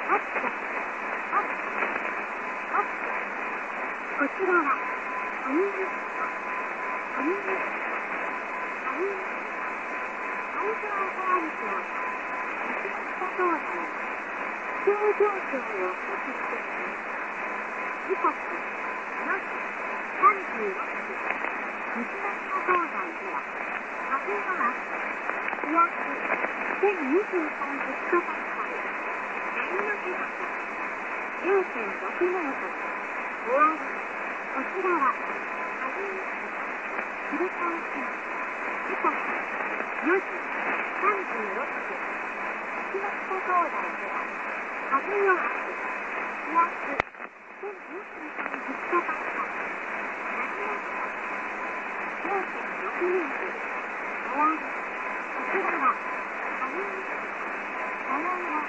こちらは、ファミリーアウトアートアリスは、西北東西、気象状況を指示しています。時刻、4時36分、西北東西では、風が気圧1023ヘクトパスカル、波の高さ0.6メートル、終わり。こちらは、風に切り替えします。時刻、4時36分、西北東西では、風弱く、気圧1023ヘクトパスカル、波の高さ0.6メートル、終わり。こちらは、風にさようなら。